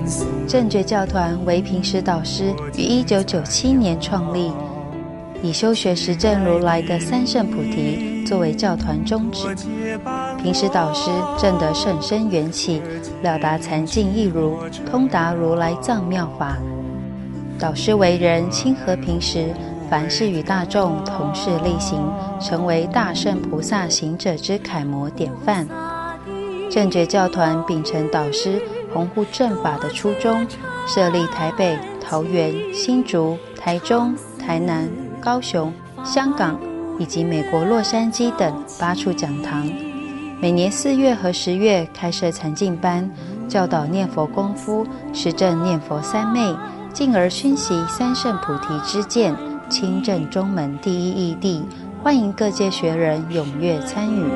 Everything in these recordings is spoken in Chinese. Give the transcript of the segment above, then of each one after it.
正觉教团为平时导师于1997年创立，以修学实证如来的三圣菩提作为教团宗旨。平时导师证得甚深缘起，了达禅境义如，通达如来藏妙法。导师为人亲和平时，凡事与大众同事力行，成为大圣菩萨行者之楷模典范。正觉教团秉承导师弘护正法的初衷，设立台北、桃园、新竹、台中、台南、高雄、香港以及美国洛杉矶等8处讲堂，每年4月和10月开设禅境班，教导念佛功夫，实证念佛三昧，进而熏习三圣菩提之见，亲证中门第一义谛，欢迎各界学人踊跃参与。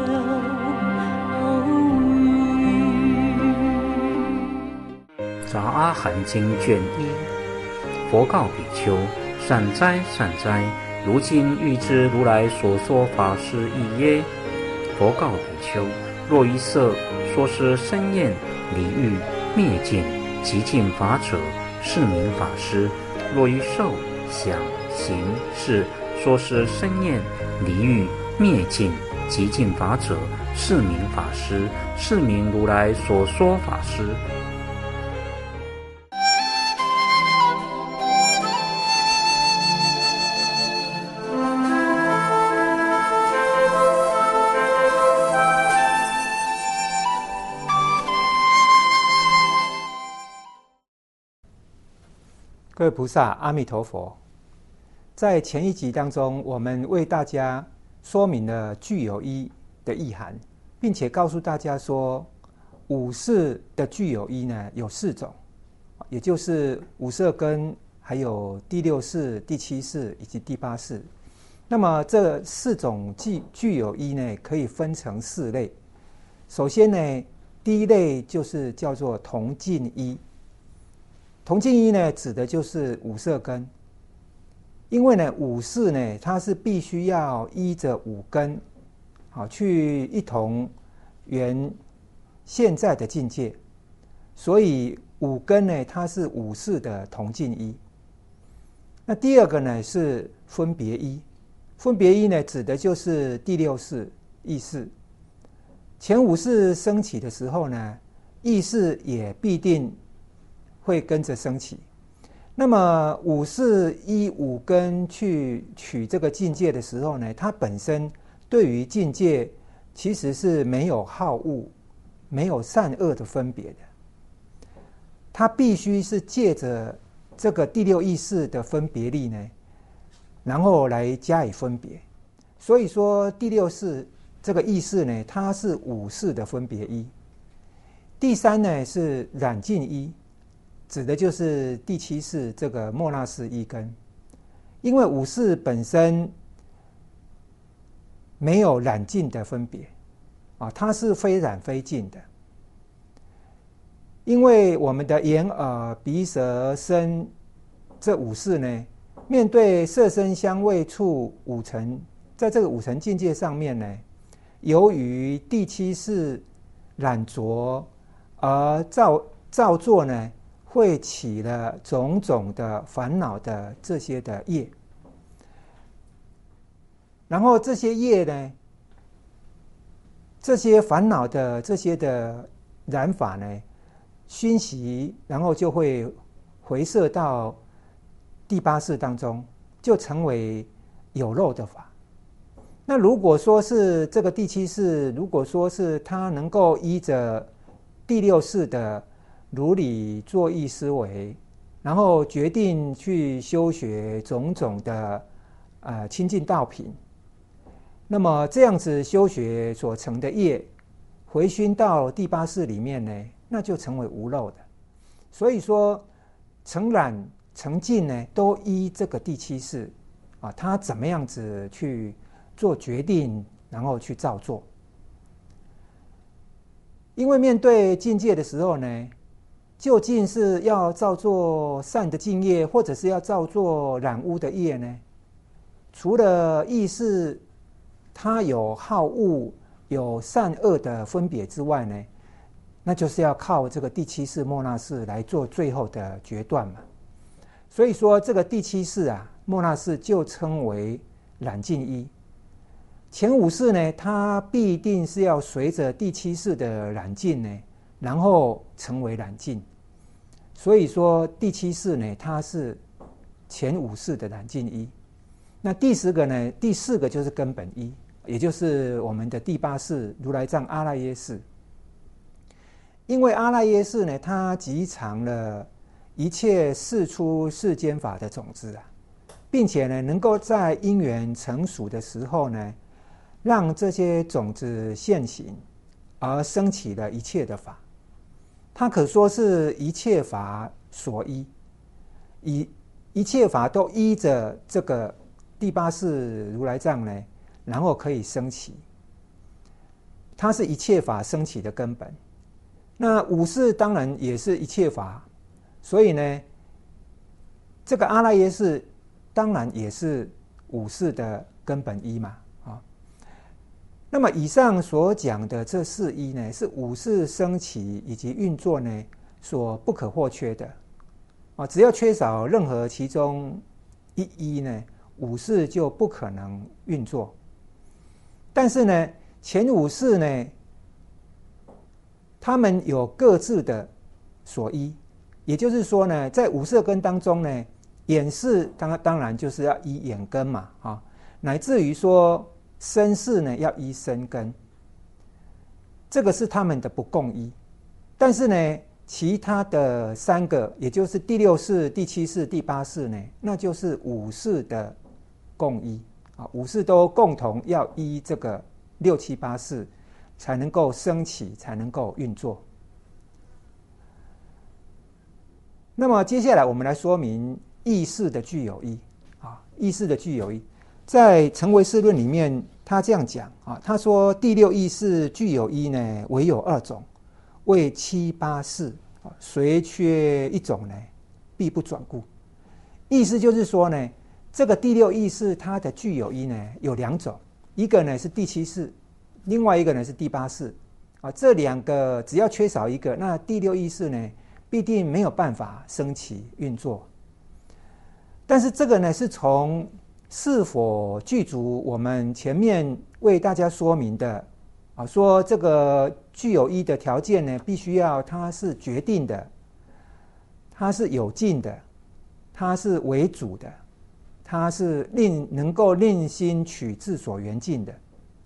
杂阿含经卷1，佛告比丘：善哉善哉，如今欲知如来所说法是义耶？佛告比丘：若于色说是生厌离欲灭尽极尽法者，是名法师；若于受想行识说是生厌离欲灭尽极尽法者，是名法师，是名如来所说法师。 各位菩萨，阿弥陀佛。在前一集当中，我们为大家说明了具有一的意涵，并且告诉大家说，五识的具有一呢有4种，也就是五色根，还有第6识、第7识以及第8识。那么这4种具有一呢，可以分成4类。首先呢，第一类就是叫做同境一。同境一呢，指的就是五色根。因为呢，五识呢，它是必须要依着五根，去一同圆现在的境界，所以五根呢，它是五识的同境一。那第二个呢是分别一，分别一呢，指的就是第6识意识。前五识升起的时候呢，意识也必定会跟着升起。那么五识依五根去取这个境界的时候呢，它本身对于境界其实是没有好恶、没有善恶的分别的。它必须是借着这个第6意识的分别力呢，然后来加以分别。所以说第6识这个意识呢，它是五识的分别一。第3呢是染净一，指的就是第7识这个末那识一根。因为五识本身没有染净的分别它是非染非净的。因为我们的眼耳鼻舌身这五识呢，面对色声香味触五尘，在这个五尘境界上面呢，由于第7识染着而造作呢，会起了种种的烦恼的这些的业。然后这些业呢，这些烦恼的这些的染法呢，熏习，然后就会回射到第8识当中，就成为有漏的法。那如果说是这个第7识，如果说是它能够依着第6识的如理作意思维，然后决定去修学种种的清净道品，那么这样子修学所成的业回熏到第8识里面呢，那就成为无漏的。所以说成染成净呢，都依这个第7识它怎么样子去做决定，然后去照做。因为面对境界的时候呢，究竟是要照做善的净业，或者是要照做染污的业呢？除了意识它有好恶、有善恶的分别之外呢， 那就是要靠这个第七世末那识来做最后的决断嘛。所以说这个第七世啊，末那识就称为染净一。前五世呢，它必定是要随着第七世的染净呢，然后成为染净。所以说第七世呢，它是前五世的染净一。那第四个就是根本一，也就是我们的第八世如来藏阿赖耶识。因为阿赖耶识呢，它集藏了一切世出世间法的种子啊，并且呢，能够在因缘成熟的时候呢，让这些种子现行，而生起了一切的法。它可说是一切法所依，一切法都依着这个第八世如来藏呢，然后可以升起。它是一切法升起的根本。那五世当然也是一切法，所以呢，这个阿赖耶识当然也是五世的根本一嘛。那么以上所讲的这四依呢，是五世升起以及运作呢所不可或缺的。只要缺少任何其中一依呢，五世就不可能运作。但是呢，前五世呢，他们有各自的所依，也就是说呢，在五色根当中呢，眼识当然就是要依眼根嘛，乃至于说身识呢要依身根，这个是他们的不共依。但是呢，其他的三个，也就是第六世、第七世、第八世呢，那就是五世的共依啊，五世都共同要依这个六七八世，才能够升起，才能够运作。那么接下来我们来说明意识的具有依啊，意识的具有依，在《成唯识论》里面，他这样讲啊，他说第六意识具有依呢，唯有二种，为七八世，随缺一种呢，必不转故。意思就是说呢，这个第六意识它的具有依呢有两种，一个呢是第七世，另外一个呢是第八世啊，这两个只要缺少一个，那第六意识呢必定没有办法升起运作。但是这个呢是从是否具足我们前面为大家说明的啊，说这个具有依的条件呢，必须要它是决定的，它是有尽的，它是为主的，它是能够令心取自所缘境的，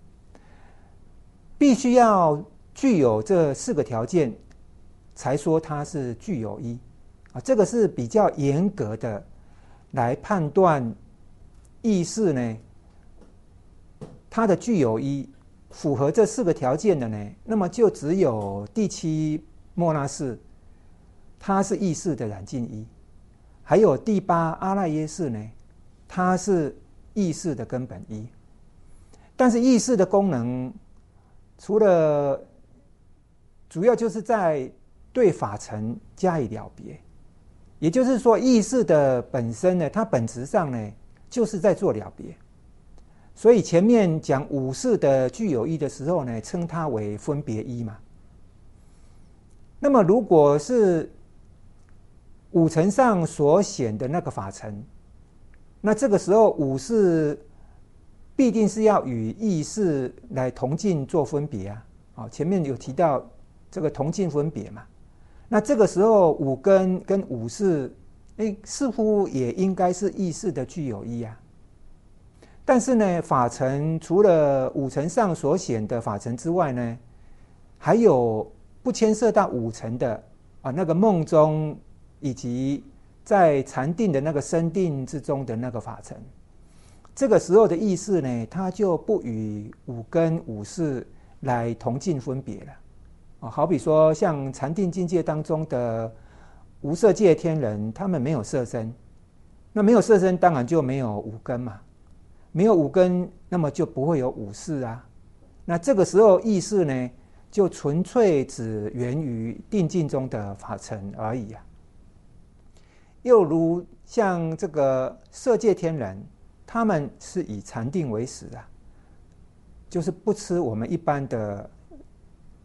必须要具有这四个条件，才说它是具有依啊。这个是比较严格的来判断意识呢，它的具有依符合这四个条件的呢，那么就只有第七末那识，它是意识的染净依，还有第八阿赖耶识呢，它是意识的根本依。但是意识的功能，除了主要就是在对法尘加以了别，也就是说意识的本身呢，它本质上呢就是在做了别。所以前面讲五识的具有依的时候呢，称它为分别依嘛。那么如果是五尘上所显的那个法尘，那这个时候五识必定是要与意识来同境做分别啊。好，前面有提到这个同境分别嘛。那这个时候五根跟五识，似乎也应该是意识的具有依啊。但是呢，法尘除了五尘上所显的法尘之外呢，还有不牵涉到五尘的啊，那个梦中以及在禅定的那个深定之中的那个法尘。这个时候的意识呢，它就不与五根五识来同境分别了。好比说像禅定境界当中的无色界天人，他们没有色身，那没有色身当然就没有五根嘛，没有五根，那么就不会有五识啊。那这个时候意识呢，就纯粹只源于定境中的法尘而已啊。又如像这个色界天人，他们是以禅定为食啊，就是不吃我们一般的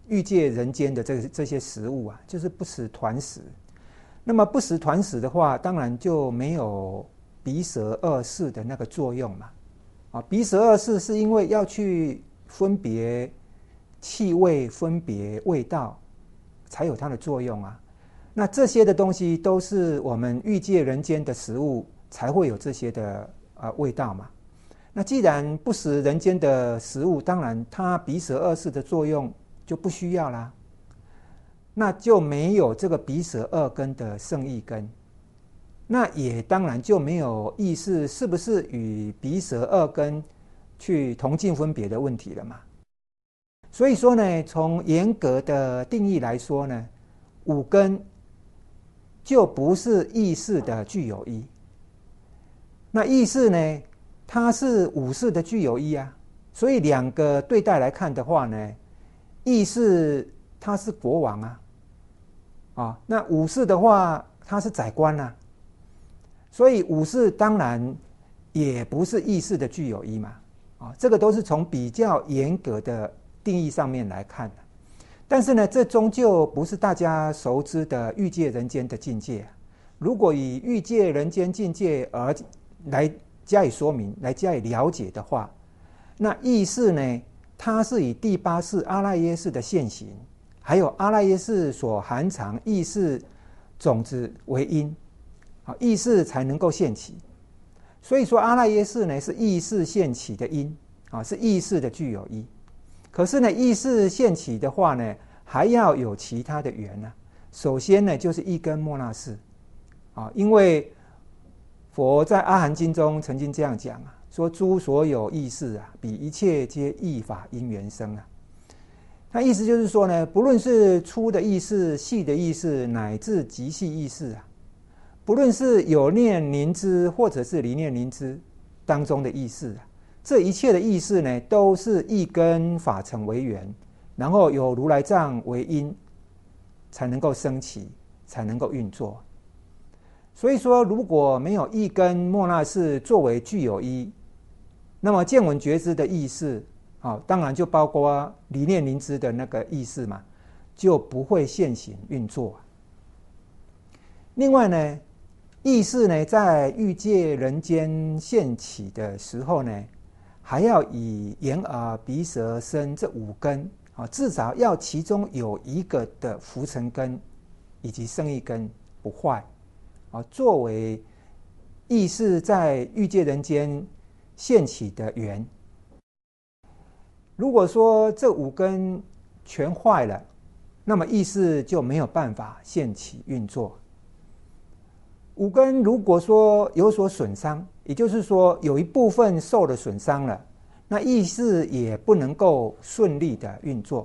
欲界人间的这些食物啊，就是不食团食。那么不食团食的话，当然就没有鼻舌二识的那个作用嘛。啊，鼻舌二识是因为要去分别气味、分别味道，才有它的作用啊。那这些的东西都是我们欲界人间的食物才会有这些的味道嘛。那既然不食人间的食物，当然它鼻舌二识的作用就不需要啦，那就没有这个鼻舌二根的胜意根，那也当然就没有意识是不是与鼻舌二根去同境分别的问题了嘛。所以说呢，从严格的定义来说呢，五根就不是意识的具有一。那意识呢，它是五识的具有一啊，所以两个对待来看的话呢，意识它是国王啊，那五识的话它是宰官啊，所以五识当然也不是意识的具有一嘛，这个都是从比较严格的定义上面来看的。但是呢，这终究不是大家熟知的欲界人间的境界。如果以欲界人间境界而来加以说明、来加以了解的话，那意识呢，它是以第八识阿赖耶识的现行，还有阿赖耶识所含藏意识种子为因，意识才能够现起。所以说阿赖耶识呢是意识现起的因，是意识的具有一。可是呢，意识现起的话呢，还要有其他的缘啊。首先呢，就是一根末那识因为佛在阿含经中曾经这样讲说诸所有意识彼一切皆异法因缘生那意思就是说呢，不论是粗的意识、细的意识，乃至极细意识不论是有念凝知或者是离念凝知当中的意识这一切的意识呢，都是一根法尘为缘，然后有如来藏为因，才能够升起，才能够运作。所以说，如果没有一根末那识作为具有一，那么见闻觉知的意识当然就包括离念凝知的那个意识嘛，就不会现行运作。另外呢，意识呢在欲界人间现起的时候呢，还要以眼耳鼻舌身这五根至少要其中有一个的浮尘根以及胜意根不坏作为意识在欲界人间现起的缘。如果说这五根全坏了，那么意识就没有办法现起运作。五根如果说有所损伤，也就是说有一部分受了损伤了，那意识也不能够顺利的运作。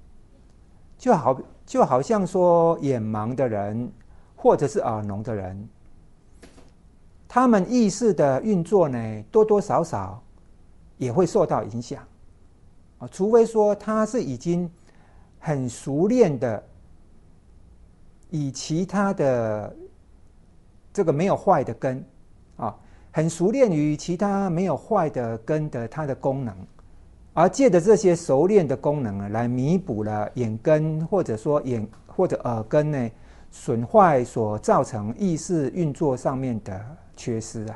就好像说眼盲的人或者是耳聋的人，他们意识的运作呢，多多少少也会受到影响除非说他是已经很熟练的以其他的这个没有坏的根很熟练于其他没有坏的根的它的功能，而借着这些熟练的功能来弥补了眼根或者说眼或者耳根呢损坏所造成意识运作上面的缺失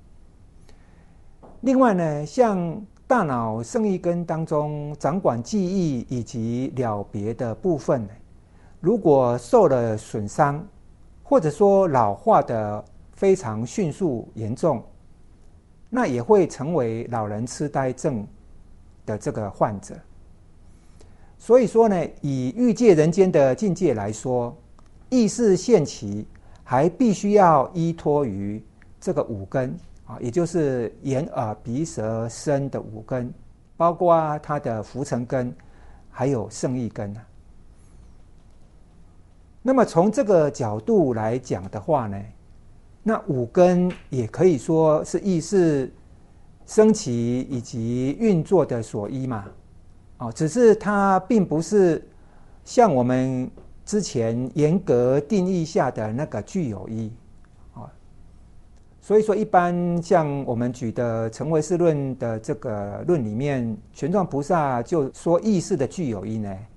另外呢，像大脑胜意根当中掌管记忆以及了别的部分如果受了损伤，或者说老化的非常迅速严重，那也会成为老人痴呆症的这个患者。所以说呢，以欲界人间的境界来说，意识现起还必须要依托于这个五根也就是眼耳鼻舌身的五根，包括它的浮尘根还有胜意根那么从这个角度来讲的话呢，那五根也可以说是意识升起以及运作的所依嘛只是它并不是像我们之前严格定义下的那个具有依所以说一般像我们举的成唯识论的这个论里面，玄奘菩萨就说意识的具有依呢，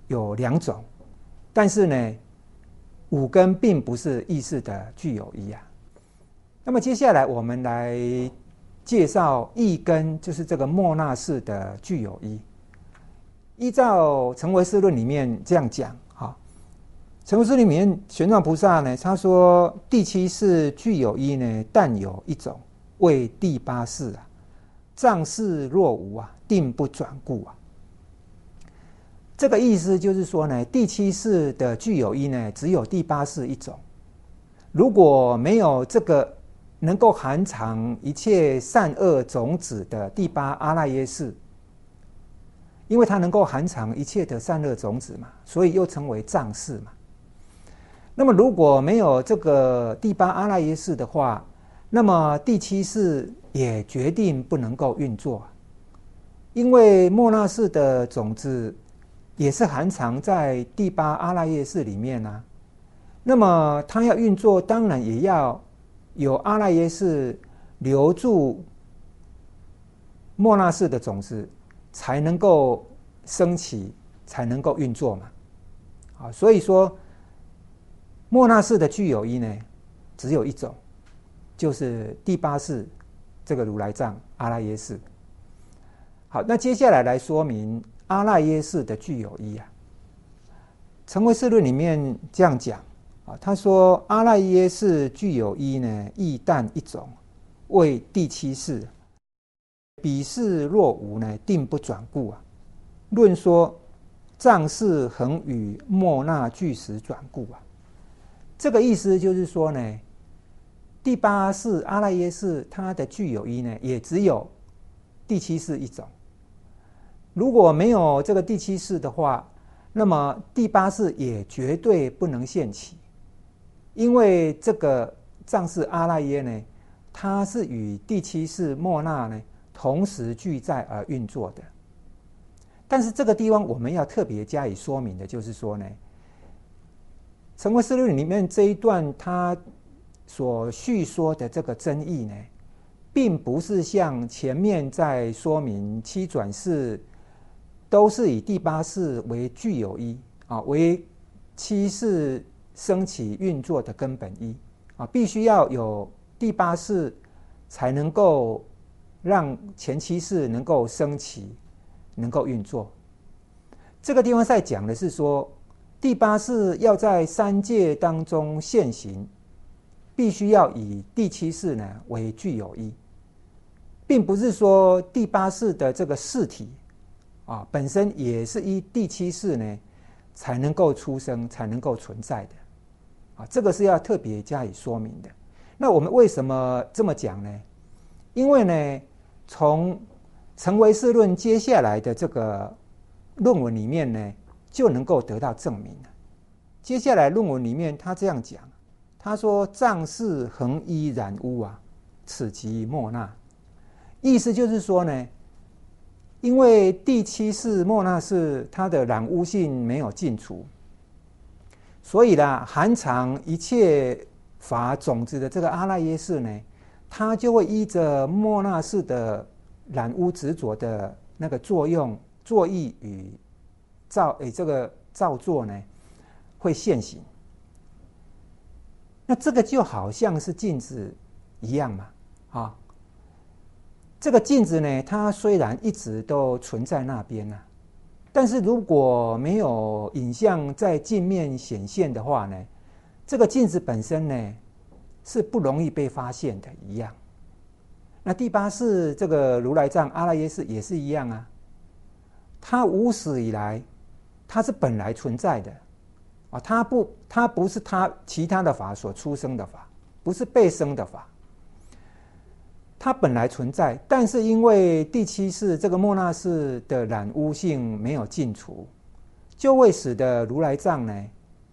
有2种，但是呢，五根并不是意识的具有一啊。那么接下来我们来介绍意根，就是这个末那识的具有一。依照成唯识论里面这样讲，成唯识论里面玄奘菩萨呢，他说第七识具有一呢，但有一种，为第八识啊。障识若无啊，定不转故啊。这个意思就是说呢，第七识的具有一呢，只有第八识一种。如果没有这个能够含藏一切善恶种子的第八阿赖耶识，因为它能够含藏一切的善恶种子嘛，所以又称为障识嘛。那么如果没有这个第八阿赖耶识的话，那么第七识也决定不能够运作，因为末那识的种子也是含藏在第八阿赖耶识里面啊。那么它要运作，当然也要有阿赖耶识留住末那识的种子，才能够升起，才能够运作嘛。所以说末那识的具有一呢，只有一种，就是第八识这个如来藏阿赖耶识。好，那接下来来说明阿赖耶识的具有一啊。成唯识论里面这样讲啊，他说阿赖耶识具有一呢，亦但一种，为第七识。彼识若无呢，定不转故啊。论说障识恒与末那俱时转故啊。这个意思就是说呢，第八识阿赖耶识它的具有一呢，也只有第七识一种。如果没有这个第七识的话，那么第八识也绝对不能现起，因为这个障识阿赖耶呢，它是与第七识末那呢同时俱在而运作的。但是这个地方我们要特别加以说明的，就是说呢，成唯识论里面这一段他所叙说的这个真义呢，并不是像前面在说明七转识都是以第八识为具有一啊，为七识升起运作的根本一啊，必须要有第八识才能够让前七识能够升起，能够运作。这个地方在讲的是说，第八识要在三界当中现行，必须要以第七识呢为具有一，并不是说第八识的这个识体啊本身也是依第七识呢才能够出生，才能够存在的啊，这个是要特别加以说明的。那我们为什么这么讲呢？因为呢，从成唯识论接下来的这个论文里面呢，就能够得到证明了。接下来论文里面他这样讲，他说障识恒依染污啊，此即末那。意思就是说呢，因为第七识末那识它的染污性没有尽除，所以啦，含藏一切法种子的这个阿赖耶识呢，它就会依着末那识的染污执着的那个作用、作意与这个造作呢，会现行。那这个就好像是镜子一样嘛，啊，这个镜子呢，它虽然一直都存在那边啊，但是如果没有影像在镜面显现的话呢，这个镜子本身呢是不容易被发现的一样。那第八识这个如来藏阿赖耶识也是一样啊，它无始以来它是本来存在的啊，它不是它其他的法所出生的法，不是被生的法，它本来存在，但是因为第七识这个末那识的染污性没有尽除，就会使得如来藏呢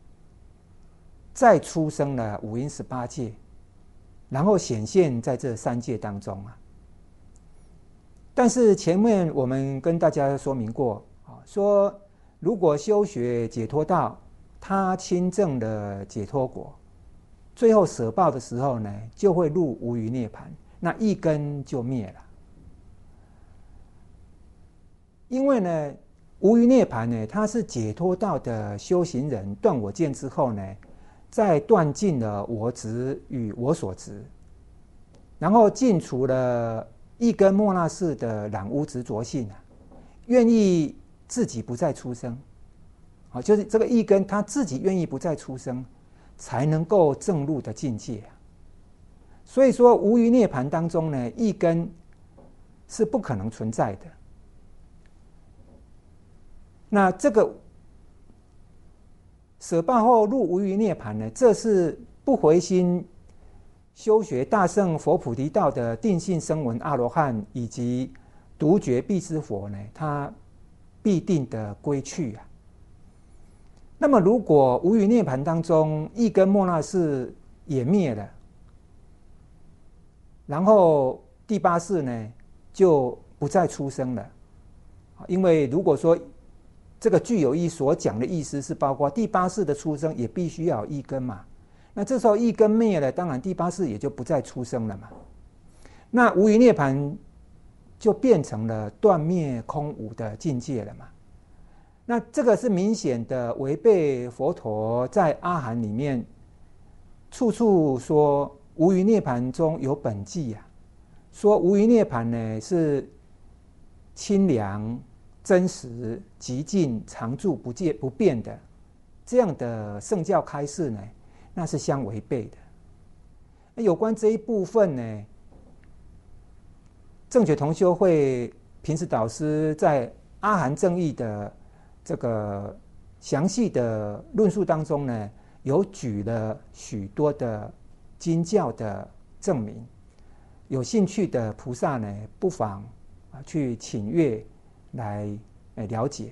再出生了五阴18界，然后显现在这三界当中啊。但是前面我们跟大家说明过啊，说如果修学解脱道，他亲证的解脱果，最后舍报的时候呢，就会入无余涅槃，那一根就灭了。因为呢， 无余涅盘呢，它是解脱道的修行人断我见之后呢，再断尽了我执与我所执，然后尽除了一根莫那识的染污执着性愿意自己不再出生，就是这个一根他自己愿意不再出生，才能够证入的境界。所以说无余涅盘当中呢，一根是不可能存在的。那这个舍报后入无余涅盘呢，这是不回心修学大乘佛菩提道的定性声闻阿罗汉以及独觉辟支佛呢，他必定的归去。那么如果无余涅盘当中一根莫那识也灭了，然后第八识呢就不再出生了。因为如果说这个具有义所讲的意思是包括第八识的出生也必须要有一根嘛，那这时候一根灭了，当然第八识也就不再出生了嘛。那无余涅盘就变成了断灭空无的境界了嘛。那这个是明显的违背佛陀在阿含里面处处说无余涅盘中有本寂说无余涅盘呢是清凉真实极尽常住不变的，这样的圣教开示呢，那是相违背的。有关这一部分呢，正觉同修会平时导师在阿含正义的这个详细的论述当中呢，有举了许多的经教的证明，有兴趣的菩萨呢，不妨去请阅来了解。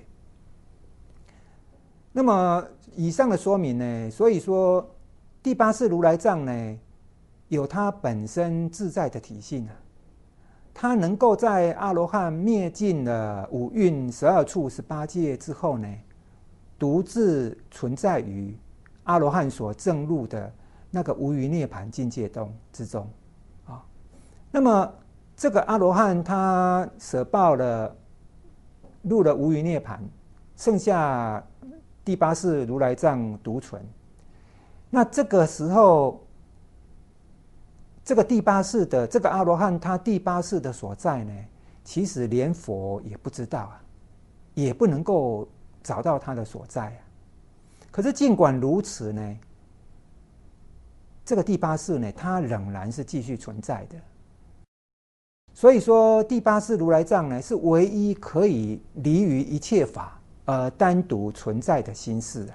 那么以上的说明呢，所以说第八识如来藏呢，有它本身自在的体性它能够在阿罗汉灭尽了五蕴12处18界之后呢，独自存在于阿罗汉所证入的那个无余涅盘境界之中那么这个阿罗汉他舍报了入了无余涅盘，剩下第八识如来藏独存。那这个时候这个第八识的这个阿罗汉他第八识的所在呢，其实连佛也不知道也不能够找到他的所在可是尽管如此呢，这个第八识呢，它仍然是继续存在的。所以说第八识如来藏呢，是唯一可以离于一切法单独存在的心识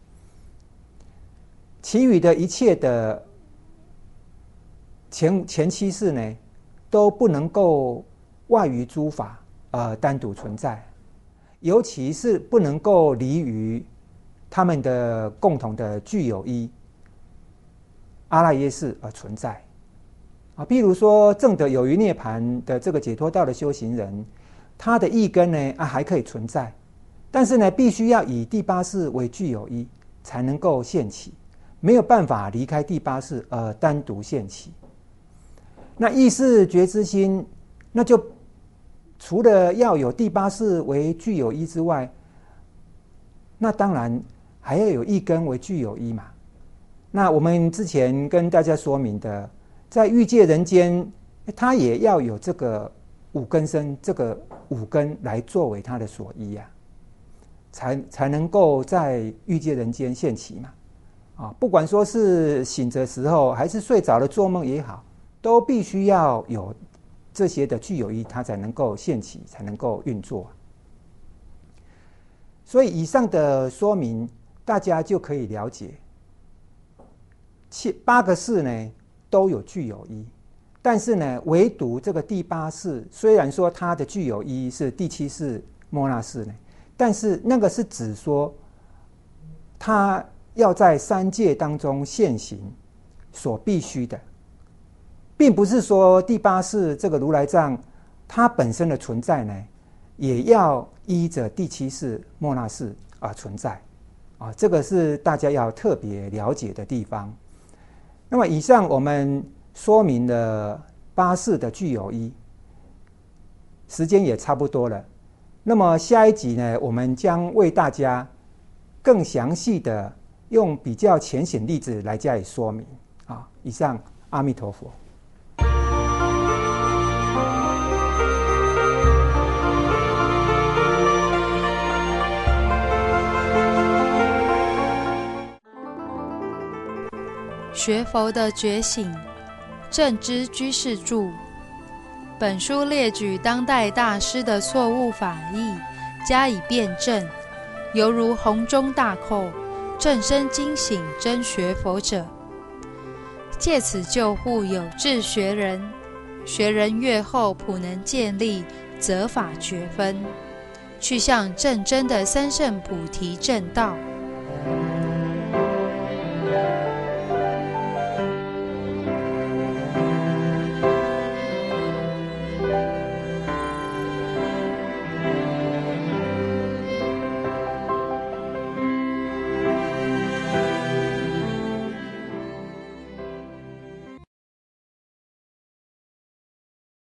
其余的一切的前七识呢，都不能够外于诸法单独存在，尤其是不能够离于他们的共同的具有一阿赖耶识而存在譬如说证得有余涅盘的这个解脱道的修行人，他的意根呢还可以存在，但是呢必须要以第八识为具有一才能够现起，没有办法离开第八识单独现起。那意识觉知心，那就除了要有第八识为具有一之外，那当然还要有一根为具有一嘛。那我们之前跟大家说明的，在欲界人间，他也要有这个五根身，这个五根来作为他的所依才能够在欲界人间现起嘛。不管说是醒着时候还是睡着了做梦也好，都必须要有这些的具有一，它才能够现起，才能够运作。所以以上的说明，大家就可以了解8个识呢都有具有一，但是呢唯独这个第八识，虽然说它的具有一是第七识莫那识呢，但是那个是指说它要在三界当中现行所必须的，并不是说第八识这个如来藏它本身的存在呢，也要依着第七识莫那识而存在这个是大家要特别了解的地方。那么以上我们说明了8识的具有一，时间也差不多了。 那么下一集呢，我们将为大家更详细的用比较浅显例子来加以说明。以上，阿弥陀佛。 学佛的觉醒，正知居士著。本书列举当代大师的错误法义，加以辩证，犹如洪钟大扣，正身惊醒真学佛者，借此救护有志学人。学人越后，普能建立择法觉分，去向正真的三圣菩提正道。